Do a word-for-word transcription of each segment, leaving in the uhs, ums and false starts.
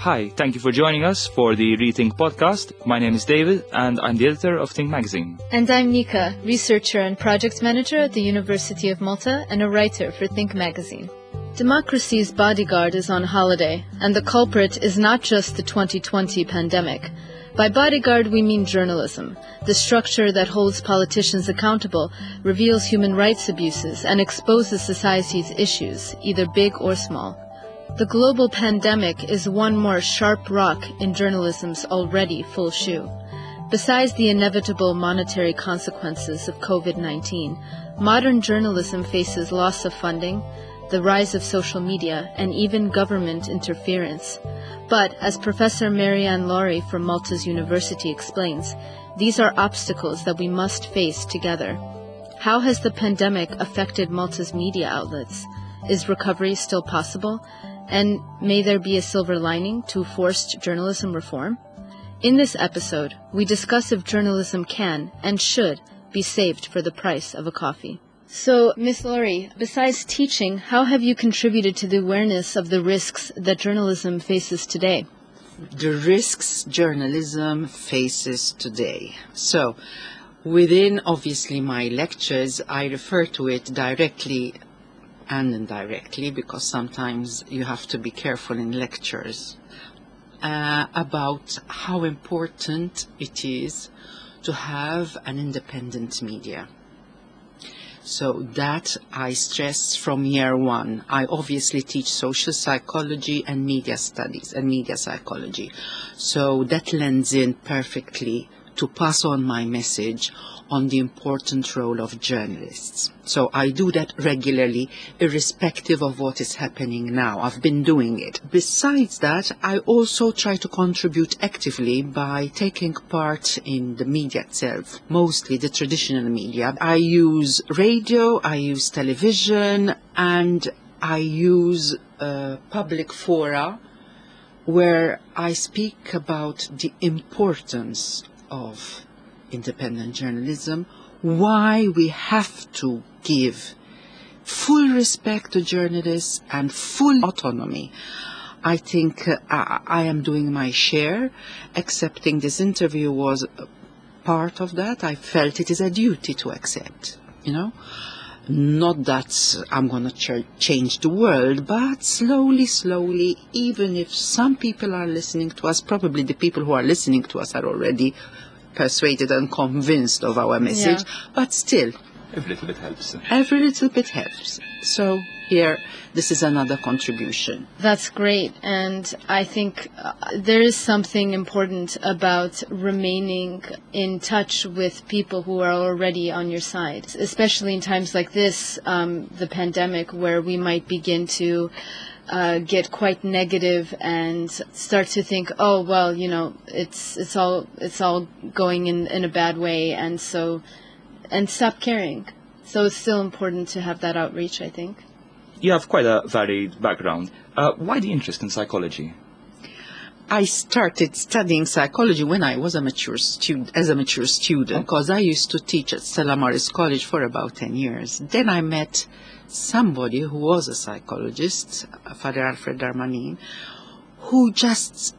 Hi, thank you for joining us for the Rethink podcast. My name is David, and I'm the editor of Think Magazine. And I'm Nika, researcher and project manager at the University of Malta and a writer for Think Magazine. Democracy's bodyguard is on holiday, and the culprit is not just the twenty twenty pandemic. By bodyguard, we mean journalism, the structure that holds politicians accountable, reveals human rights abuses, and exposes society's issues, either big or small. The global pandemic is one more sharp rock in journalism's already full shoe. Besides the inevitable monetary consequences of COVID nineteen, modern journalism faces loss of funding, the rise of social media, and even government interference. But, as Professor Marianne Laurie from Malta's University explains, these are obstacles that we must face together. How has the pandemic affected Malta's media outlets? Is recovery still possible? And may there be a silver lining to forced journalism reform? In this episode, we discuss if journalism can and should be saved for the price of a coffee. So, Miz Laurie, besides teaching, how have you contributed to the awareness of the risks that journalism faces today? The risks journalism faces today. So, within, obviously, my lectures, I refer to it directly and indirectly, because sometimes you have to be careful in lectures, uh, about how important it is to have an independent media. So that I stress from year one. I obviously teach social psychology and media studies and media psychology. So that lends in perfectly to pass on my message on the important role of journalists. So I do that regularly, irrespective of what is happening now. I've been doing it. Besides that, I also try to contribute actively by taking part in the media itself, mostly the traditional media. I use radio, I use television, and I use uh, public fora where I speak about the importance of independent journalism, why we have to give full respect to journalists and full autonomy. I think uh, I, I am doing my share. Accepting this interview was part of that. I felt it is a duty to accept, you know. Not that I'm going to ch- change the world, but slowly, slowly, even if some people are listening to us, probably the people who are listening to us are already persuaded and convinced of our message, yeah. But still, every little bit helps. Every little bit helps. So here, this is another contribution. That's great, and I think uh, there is something important about remaining in touch with people who are already on your side, especially in times like this, um, the pandemic, where we might begin to Uh, get quite negative and start to think, oh well, you know, it's it's all it's all going in, in a bad way, and so and stop caring. So it's still important to have that outreach, I think. You have quite a varied background. Uh, why the interest in psychology? I started studying psychology when I was a mature student, as a mature student, because I used to teach at Stella Maris College for about ten years. Then I met somebody who was a psychologist, Father Alfred Darmanin, who just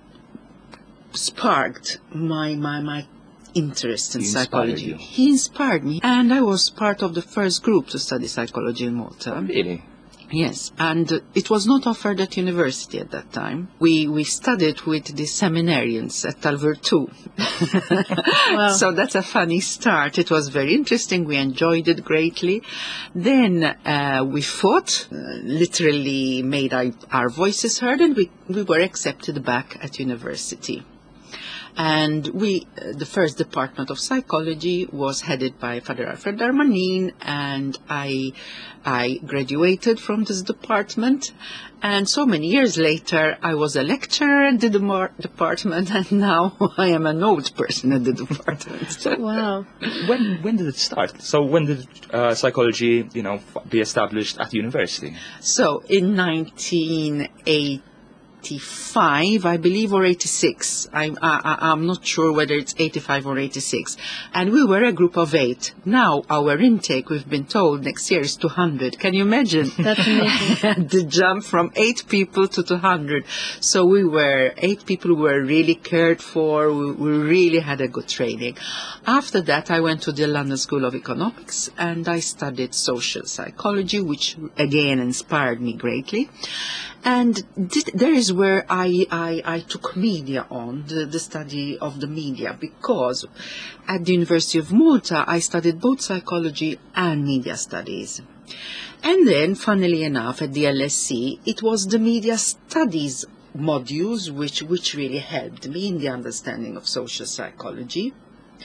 sparked my my, my interest in he psychology. You. He inspired me, and I was part of the first group to study psychology in Malta. Oh, really? Yes, and uh, it was not offered at university at that time. We we studied with the seminarians at Talver two. Wow. So that's a funny start. It was very interesting. We enjoyed it greatly. Then uh, we fought, uh, literally made our, our voices heard, and we, we were accepted back at university. And we, uh, the first department of psychology was headed by Father Alfred Darmanin, and I, I graduated from this department. And so many years later, I was a lecturer in the de- department, and now I am an old person in the department. Wow. When when did it start? So when did uh, psychology, you know, be established at university? So in nineteen eighty. eighty-five, I believe, or eighty-six. I'm, I, I'm not sure whether it's eighty-five or eighty-six. And we were a group of eight. Now our intake, we've been told, next year is two hundred. Can you imagine? That's amazing. The jump from eight people to two hundred. So we were, eight people were really cared for. We, we really had a good training. After that, I went to the London School of Economics and I studied social psychology, which again inspired me greatly. And th- there is where I, I, I took media on, the, the study of the media, because at the University of Malta, I studied both psychology and media studies. And then, funnily enough, at the L S E, it was the media studies modules which, which really helped me in the understanding of social psychology.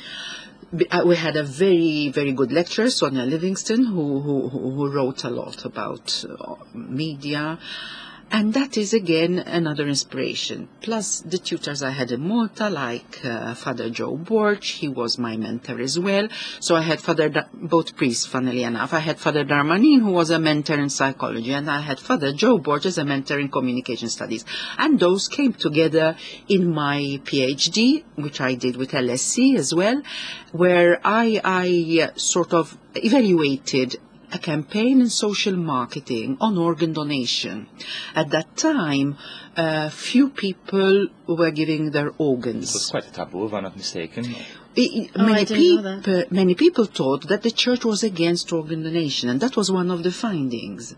We had a very, very good lecturer, Sonia Livingston, who, who, who wrote a lot about uh, media. And that is, again, another inspiration. Plus the tutors I had in Malta, like uh, Father Joe Borch, he was my mentor as well. So I had Father, da- both priests, funnily enough. I had Father Darmanin, who was a mentor in psychology, and I had Father Joe Borch as a mentor in communication studies. And those came together in my PhD, which I did with L S E as well, where I, I uh, sort of evaluated a campaign in social marketing on organ donation. At that time, uh, few people were giving their organs. It was quite a taboo, if I'm not mistaken. I- Oh, many, I didn't know peop- many people thought that the church was against organ donation, and that was one of the findings.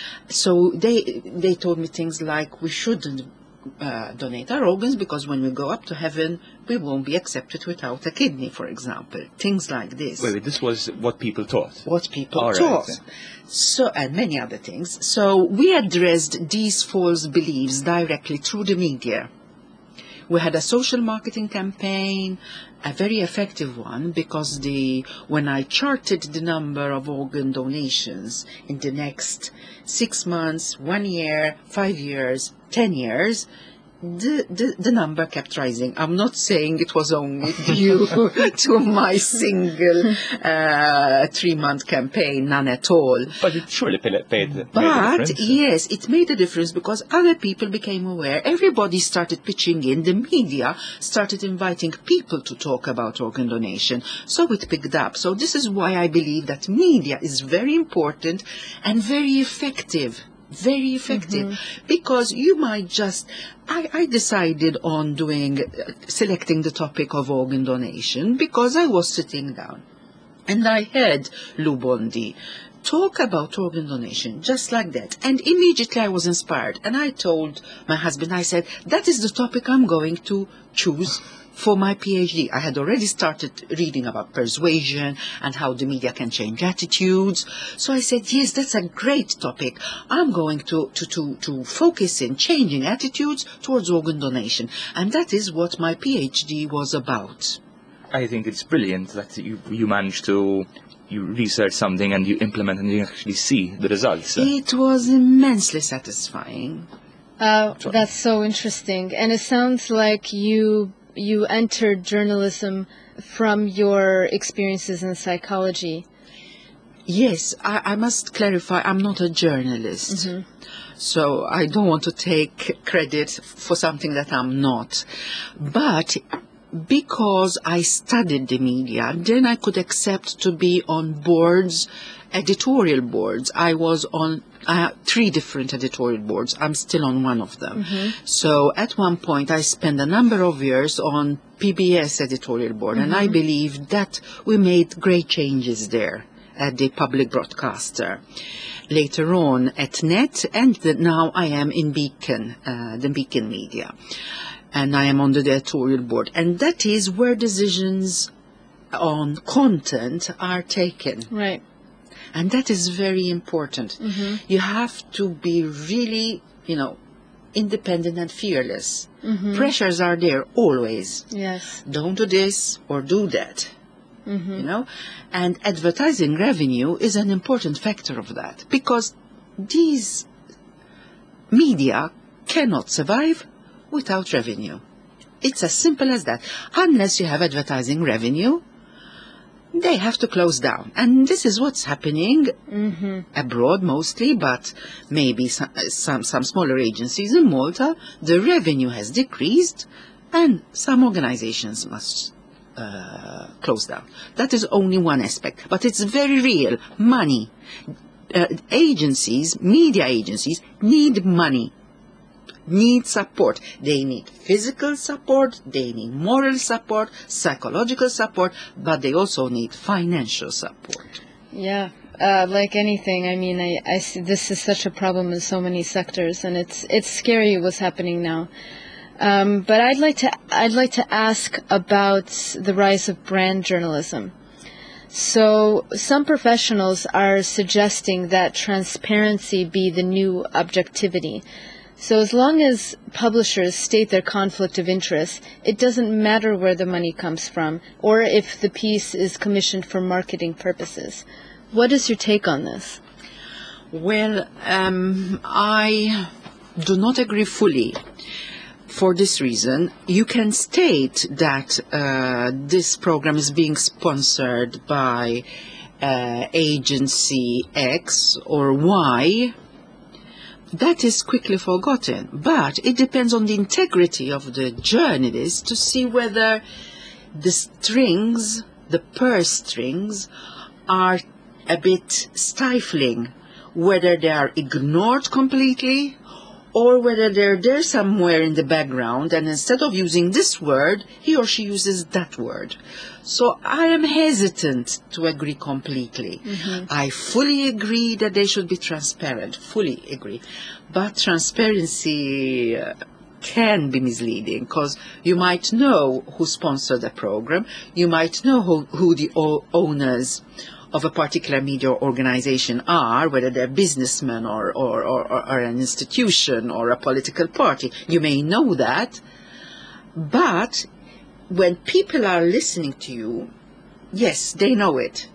So they they told me things like, we shouldn't uh, donate our organs because when we go up to heaven, we won't be accepted without a kidney, for example. Things like this. Wait, wait, this was what people thought? What people All right, thought. then. So, and many other things. So we addressed these false beliefs directly through the media. We had a social marketing campaign, a very effective one, because the when I charted the number of organ donations in the next six months, one year, five years, ten years, the, the, the number kept rising. I'm not saying it was only due to my single uh, three-month campaign, none at all. But it surely paid, paid made a But difference. yes, it made a difference because other people became aware. Everybody started pitching in. The media started inviting people to talk about organ donation. So it picked up. So this is why I believe that media is very important and very effective. Very effective. Mm-hmm. Because you might just... I, I decided on doing, uh, selecting the topic of organ donation because I was sitting down. And I heard Lou Bondi talk about organ donation, just like that. And immediately I was inspired. And I told my husband, I said, that is the topic I'm going to choose for my PhD. I had already started reading about persuasion and how the media can change attitudes. So I said, yes, that's a great topic. I'm going to, to, to, to focus in changing attitudes towards organ donation. And that is what my PhD was about. I think it's brilliant that you, you managed to you research something and you implement and you actually see the results. It was immensely satisfying. Uh, that's so interesting. And it sounds like you you entered journalism from your experiences in psychology. Yes, I, I must clarify, I'm not a journalist. Mm-hmm. So I don't want to take credit for something that I'm not. But because I studied the media, then I could accept to be on boards, editorial boards. I was on uh, three different editorial boards. I'm still on one of them. Mm-hmm. So at one point I spent a number of years on P B S editorial board, mm-hmm. and I believe that we made great changes there at the public broadcaster. Later on at N E T, and the, now I am in Beacon, uh, the Beacon Media. And I am on the editorial board. And that is where decisions on content are taken. Right. And that is very important. Mm-hmm. You have to be really, you know, independent and fearless. Mm-hmm. Pressures are there always. Yes. Don't do this or do that. Mm-hmm. You know? And advertising revenue is an important factor of that. Because these media cannot survive without revenue. It's as simple as that. Unless you have advertising revenue, they have to close down. And this is what's happening Mm-hmm. abroad mostly, but maybe some, some, some smaller agencies in Malta. The revenue has decreased and some organizations must uh, close down. That is only one aspect, but it's very real. Money. Uh, agencies, media agencies, need money. Need support. They need physical support, they need moral support, psychological support, but they also need financial support. Yeah, uh, like anything, I mean, I, I see this is such a problem in so many sectors, and it's it's scary what's happening now. Um, but I'd like to I'd like to ask about the rise of brand journalism. So some professionals are suggesting that transparency be the new objectivity. So as long as publishers state their conflict of interest, it doesn't matter where the money comes from or if the piece is commissioned for marketing purposes. What is your take on this? Well, um, I do not agree fully. For this reason, you can state that uh, this program is being sponsored by uh, agency X or Y. That is quickly forgotten, but it depends on the integrity of the journalist to see whether the strings, the purse strings, are a bit stifling, whether they are ignored completely or whether they're there somewhere in the background and instead of using this word, he or she uses that word. So I am hesitant to agree completely. Mm-hmm. I fully agree that they should be transparent, fully agree. But transparency uh, can be misleading because you might know who sponsored the program, you might know who, who the o- owners of a particular media organization are, whether they're businessmen or, or, or, or an institution or a political party. You may know that, but when people are listening to you, yes, they know it.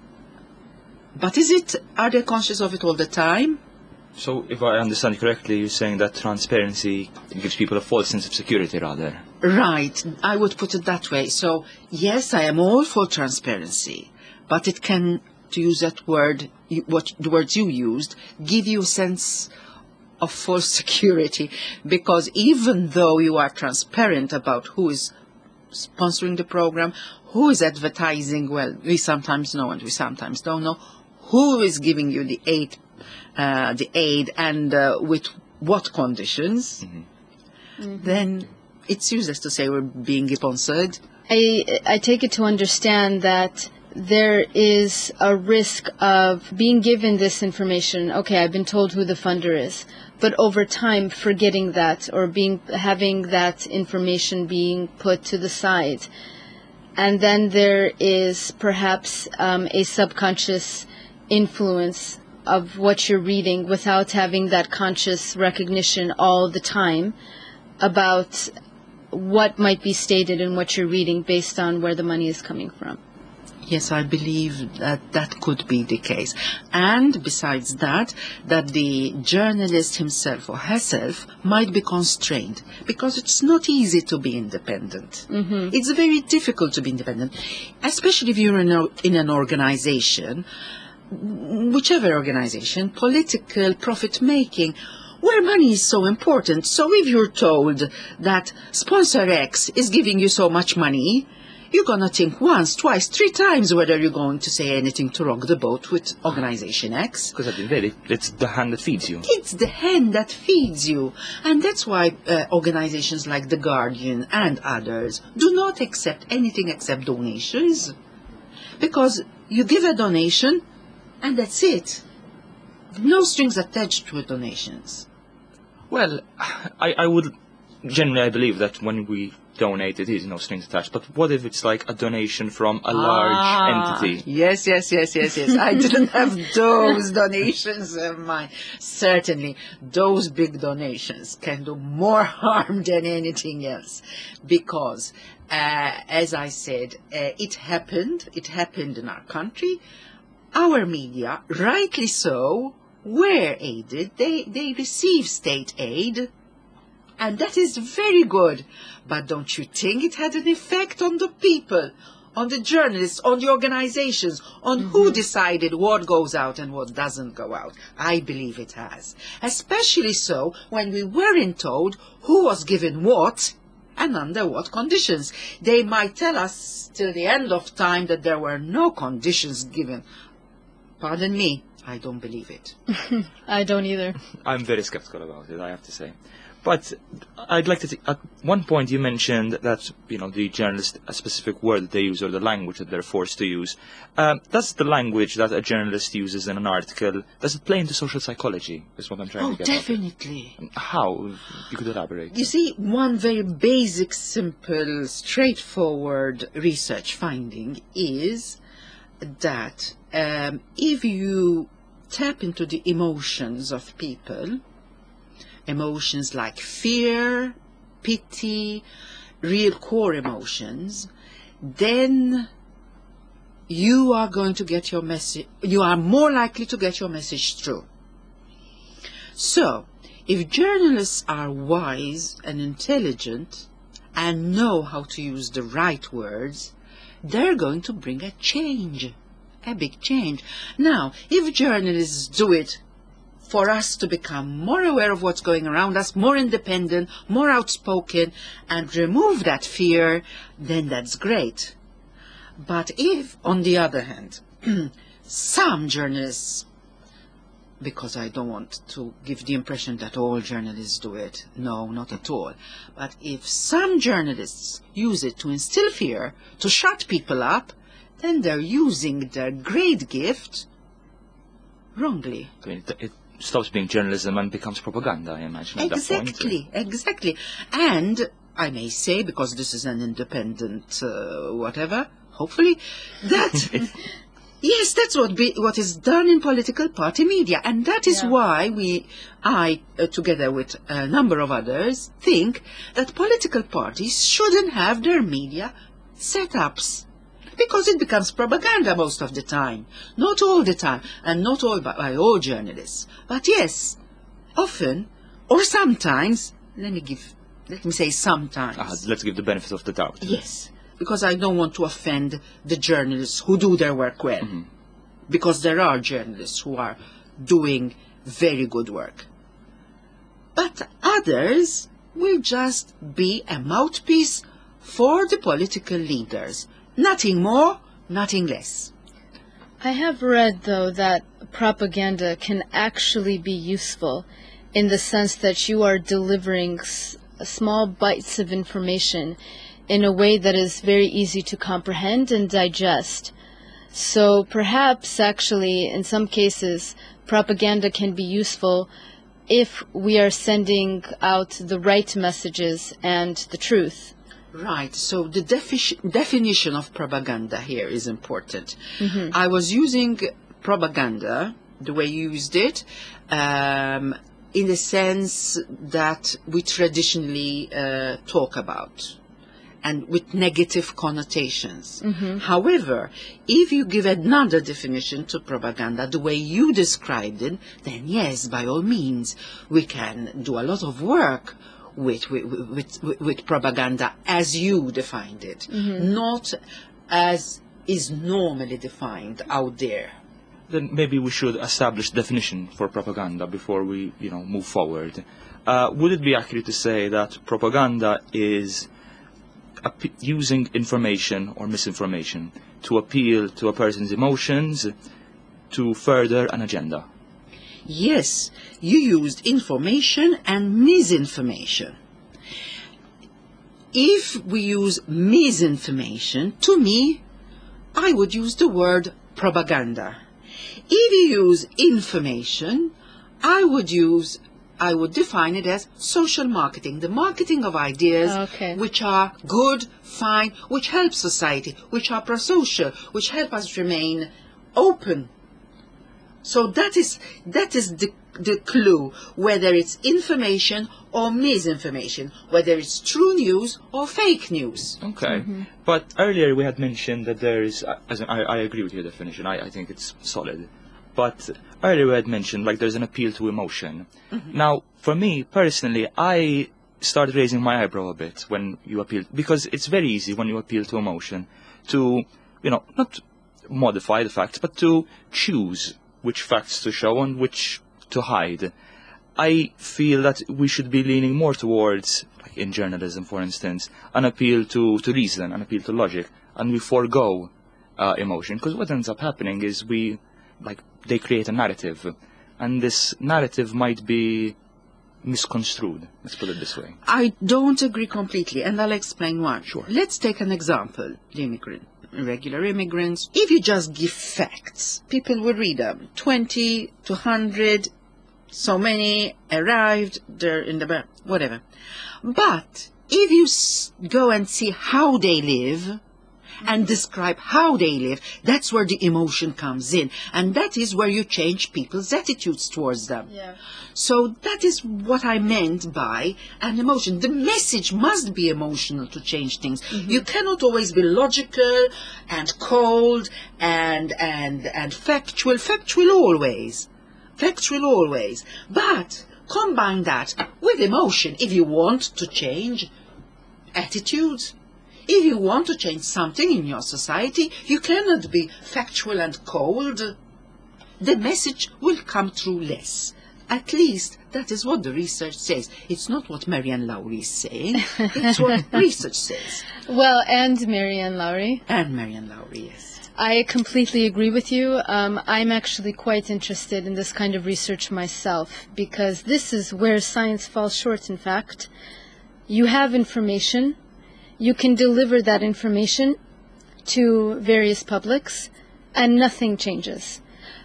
But is it, are they conscious of it all the time? So, if I understand correctly, you're saying that transparency gives people a false sense of security, rather. Right, I would put it that way. So, yes, I am all for transparency, but it can, to use that word, you, what the words you used, give you a sense of false security, because even though you are transparent about who is sponsoring the program, who is advertising, well, we sometimes know and we sometimes don't know, who is giving you the aid, uh, the aid and uh, with what conditions, mm-hmm. Mm-hmm. then it's useless to say we're being sponsored. I, I take it to understand that there is a risk of being given this information. Okay, I've been told who the funder is, but over time forgetting that or being having that information being put to the side. And then there is perhaps um, a subconscious influence of what you're reading without having that conscious recognition all the time about what might be stated in what you're reading based on where the money is coming from. Yes, I believe that that could be the case. And besides that, that the journalist himself or herself might be constrained because it's not easy to be independent. Mm-hmm. It's very difficult to be independent, especially if you're in, a, in an organization, whichever organization, political, profit-making, where money is so important. So if you're told that sponsor X is giving you so much money, you're going to think once, twice, three times whether you're going to say anything to rock the boat with Organization X. Because at the end of the day, it's the hand that feeds you. It's the hand that feeds you. And that's why uh, organizations like The Guardian and others do not accept anything except donations. Because you give a donation and that's it. No strings attached to donations. Well, I, I would generally I believe that when we donate, it is no strings attached. But what if it's like a donation from a large ah, entity? Yes, yes, yes, yes, yes. I didn't have those donations in mind. Certainly, those big donations can do more harm than anything else. Because, uh, as I said, uh, it happened. It happened in our country. Our media, rightly so, were aided. They, they receive state aid. And that is very good. But don't you think it had an effect on the people? on the journalists, on the organizations, on mm-hmm. who decided what goes out and what doesn't go out. I believe it has. Especially so when we weren't told who was given what and under what conditions. They might tell us till the end of time that there were no conditions given. Pardon me, I don't believe it. I don't either. I'm very skeptical about it, I have to say. But I'd like to think, at one point you mentioned that, you know, the journalist, a specific word that they use or the language that they're forced to use. Um, that's the language that a journalist uses in an article. Does it play into social psychology, is what I'm trying oh, to get definitely. at. How? If you could elaborate. You see, one very basic, simple, straightforward research finding is that um, if you tap into the emotions of people, emotions like fear, pity, real core emotions, then you are going to get your message, you are more likely to get your message through. So, if journalists are wise and intelligent and know how to use the right words, they're going to bring a change, a big change. Now, if journalists do it for us to become more aware of what's going around us, more independent, more outspoken, and remove that fear, then that's great. But if, on the other hand, some journalists, because I don't want to give the impression that all journalists do it, no, not at all, but if some journalists use it to instill fear, to shut people up, then they're using their great gift wrongly. I mean, it, it stops being journalism and becomes propaganda, I imagine, at exactly, that point. Exactly. And I may say, because this is an independent uh, whatever, hopefully, that, yes, that's what be, what is done in political party media. And that is yeah. why we, I, uh, together with a number of others, think that political parties shouldn't have their media setups. Because it becomes propaganda most of the time. Not all the time, and not all by, by all journalists. But yes, often, or sometimes, let me give, let me say sometimes. Ah, let's give the benefit of the doubt. Yes, because I don't want to offend the journalists who do their work well. Mm-hmm. Because there are journalists who are doing very good work. But others will just be a mouthpiece for the political leaders. Nothing more, nothing less. I have read, though, that propaganda can actually be useful in the sense that you are delivering s small bites of information in a way that is very easy to comprehend and digest. So perhaps, actually, in some cases, propaganda can be useful if we are sending out the right messages and the truth. Right, so the defi definition of propaganda here is important. Mm-hmm. I was using propaganda, the way you used it, um, in the sense that we traditionally uh, talk about, and with negative connotations. Mm-hmm. However, if you give another definition to propaganda, the way you described it, then yes, by all means, we can do a lot of work With, with, with, with propaganda as you defined it, mm-hmm. not as is normally defined out there. Then maybe we should establish definition for propaganda before we, you know, move forward. Uh, would it be accurate to say that propaganda is using information or misinformation to appeal to a person's emotions to further an agenda? Yes, you used information and misinformation. If we use misinformation, to me, I would use the word propaganda. If you use information, I would use, I would define it as social marketing, the marketing of ideas okay. which are good, fine, which help society, which are pro-social, which help us remain open. So that is, that is the, the clue, whether it's information or misinformation, whether it's true news or fake news. Okay. Mm-hmm. But earlier we had mentioned that there is, as in, I, I agree with your definition, I, I think it's solid. But earlier we had mentioned, like, there's an appeal to emotion. Mm-hmm. Now, for me, personally, I started raising my eyebrow a bit when you appeal, because it's very easy when you appeal to emotion to, you know, not modify the facts, but to choose which facts to show and which to hide. I feel that we should be leaning more towards, like in journalism, for instance, an appeal to, to reason, an appeal to logic, and we forego uh, emotion. Because what ends up happening is we, like, they create a narrative, and this narrative might be misconstrued. Let's put it this way. I don't agree completely, and I'll explain why. Sure. Let's take an example. The immigrant, regular immigrants. If you just give facts, people will read them. twenty to one hundred, so many arrived, they're in the back, whatever. But if you s- go and see how they live, and describe how they live, that's where the emotion comes in. And that is where you change people's attitudes towards them. Yeah. So that is what I meant by an emotion. The message must be emotional to change things. Mm-hmm. You cannot always be logical and cold and, and, and factual. Factual always. Factual always. But combine that with emotion if you want to change attitudes. If you want to change something in your society, you cannot be factual and cold. The message will come through less. At least that is what the research says. It's not what Marianne Lowry is saying. It's what research says. Well, and Marianne Lowry. And Marianne Lowry, yes. I completely agree with you. Um, I'm actually quite interested in this kind of research myself, because this is where science falls short, in fact. You have information. You can deliver that information to various publics, and nothing changes.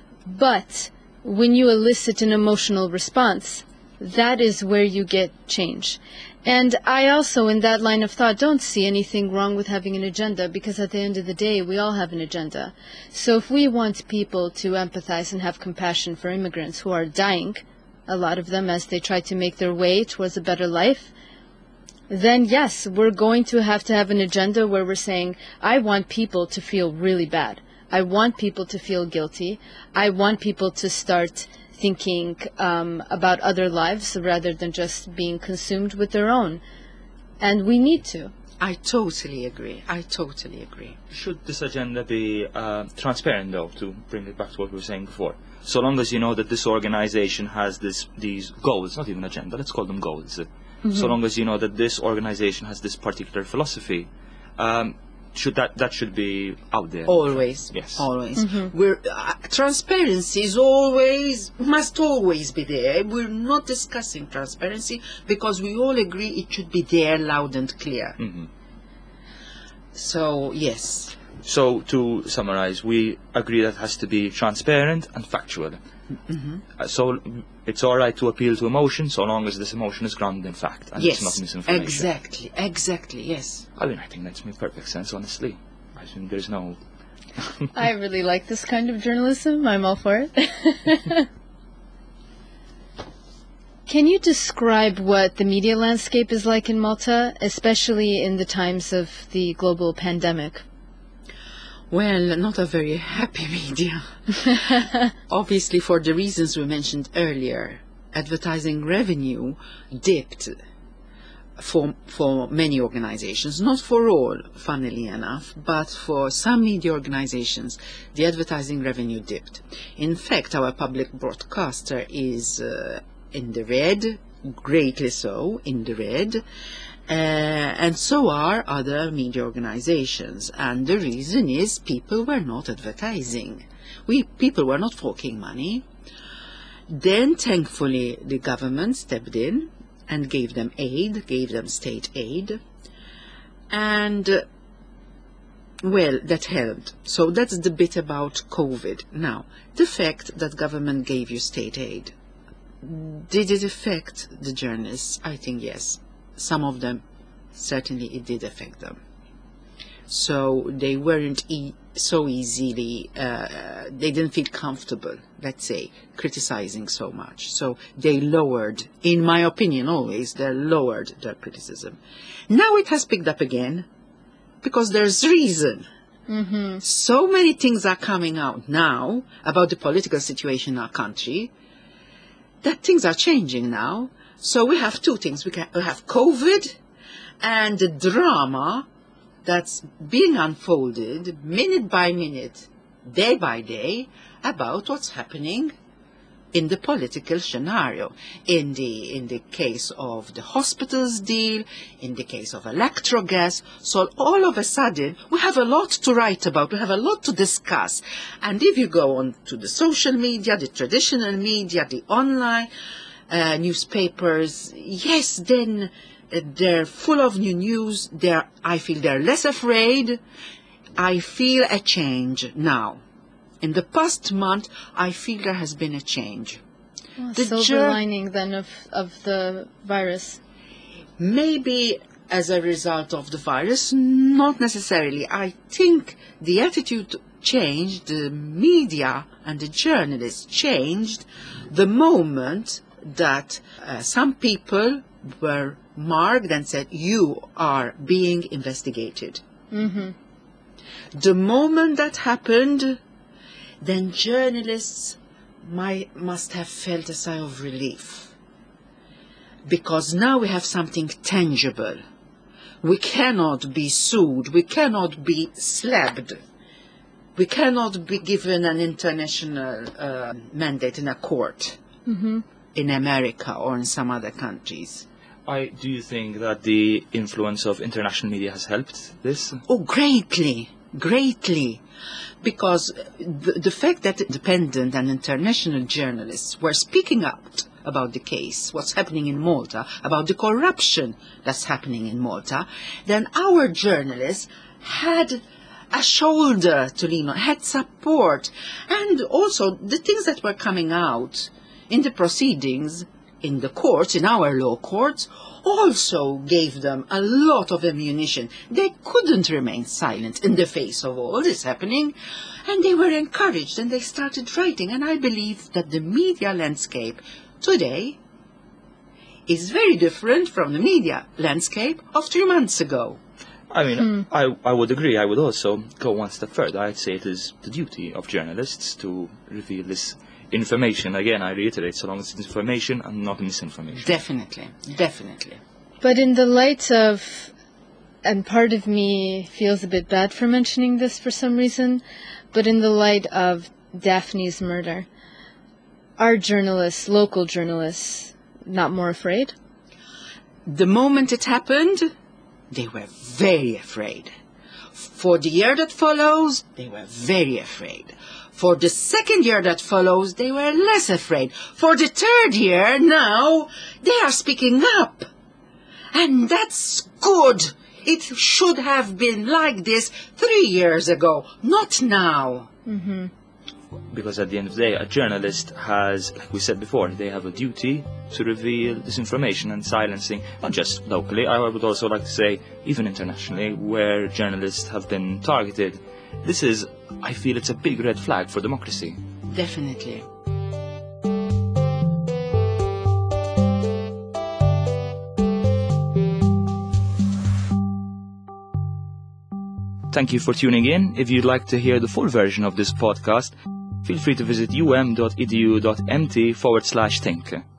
But when you elicit an emotional response, that is where you get change. And I also, in that line of thought, don't see anything wrong with having an agenda, because at the end of the day, we all have an agenda. So if we want people to empathize and have compassion for immigrants who are dying, a lot of them as they try to make their way towards a better life, then yes, we're going to have to have an agenda where we're saying, I want people to feel really bad. I want people to feel guilty. I want people to start thinking um, about other lives rather than just being consumed with their own. And we need to. I totally agree. I totally agree. Should this agenda be uh, transparent, though, to bring it back to what we were saying before? So long as you know that this organization has this, these goals, not even agenda, let's call them goals. Mm-hmm. So long as you know that this organization has this particular philosophy, um, should that that should be out there. Always. Yes. Always. Mm-hmm. We're, uh, transparency is always, must always be there. We're not discussing transparency because we all agree it should be there loud and clear. Mm-hmm. So, yes. So, to summarize, we agree that it has to be transparent and factual. Mm-hmm. Uh, so, it's all right to appeal to emotion, so long as this emotion is grounded in fact, and yes, it's not misinformation. Exactly, exactly, yes. I mean, I think that makes perfect sense, honestly. I think there's no... I really like this kind of journalism. I'm all for it. Can you describe what the media landscape is like in Malta, especially in the times of the global pandemic? Well, not a very happy media. Obviously, for the reasons we mentioned earlier, advertising revenue dipped for for many organizations, not for all, funnily enough, but for some media organizations, the advertising revenue dipped. In fact, our public broadcaster is uh, in the red, greatly so, in the red. Uh, and so are other media organizations. And the reason is people were not advertising. We people were not forking money. Then, thankfully, the government stepped in and gave them aid, gave them state aid. And, uh, well, that helped. So that's the bit about COVID. Now, the fact that government gave you state aid, did it affect the journalists? I think yes. Some of them, certainly it did affect them. So they weren't e- so easily, uh, they didn't feel comfortable, let's say, criticizing so much. So they lowered, in my opinion always, they lowered their criticism. Now it has picked up again, because there's reason. Mm-hmm. So many things are coming out now about the political situation in our country, that things are changing now. So we have two things. We, can, we have COVID and the drama that's being unfolded minute by minute, day by day, about what's happening in the political scenario, in the in the case of the hospitals deal, in the case of electrogas. So all of a sudden, we have a lot to write about, we have a lot to discuss. And if you go on to the social media, the traditional media, the online uh, newspapers, yes, then uh, they're full of new news. They're, I feel they're less afraid. I feel a change now. In the past month, I feel there has been a change. Oh, The silver ger- lining then of, of the virus. Maybe as a result of the virus, not necessarily. I think the attitude changed, the media and the journalists changed the moment that uh, some people were marked and said, you are being investigated. Mm-hmm. The moment that happened, then journalists might, must have felt a sigh of relief. Because now we have something tangible. We cannot be sued. We cannot be slapped. We cannot be given an international uh, mandate in a court Mm-hmm. in America or in some other countries. I, do you think that the influence of international media has helped this? Oh, greatly, greatly. Because the, the fact that independent and international journalists were speaking out about the case, what's happening in Malta, about the corruption that's happening in Malta, then our journalists had a shoulder to lean on, had support. And also the things that were coming out in the proceedings, in the courts, in our law courts, also gave them a lot of ammunition. They couldn't remain silent in the face of all this happening, and they were encouraged and they started writing. And I believe that the media landscape today is very different from the media landscape of three months ago. I mean, I, I would agree. I would also go one step further. I'd say it is the duty of journalists to reveal this information. Again, I reiterate, so long as it's information and not misinformation. Definitely, definitely. But in the light of, and part of me feels a bit bad for mentioning this for some reason, but in the light of Daphne's murder, are journalists, local journalists, not more afraid? The moment it happened, they were very afraid. For the year that follows, they were very afraid. For the second year that follows, they were less afraid. For the third year, now, they are speaking up. And that's good. It should have been like this three years ago, not now. Mm-hmm. Because at the end of the day, a journalist has, like we said before, they have a duty to reveal disinformation and silencing, not just locally, I would also like to say even internationally, where journalists have been targeted. This is, I feel it's a big red flag for democracy. Definitely. Thank you for tuning in. If you'd like to hear the full version of this podcast, feel free to visit um.edu.mt forward slash think.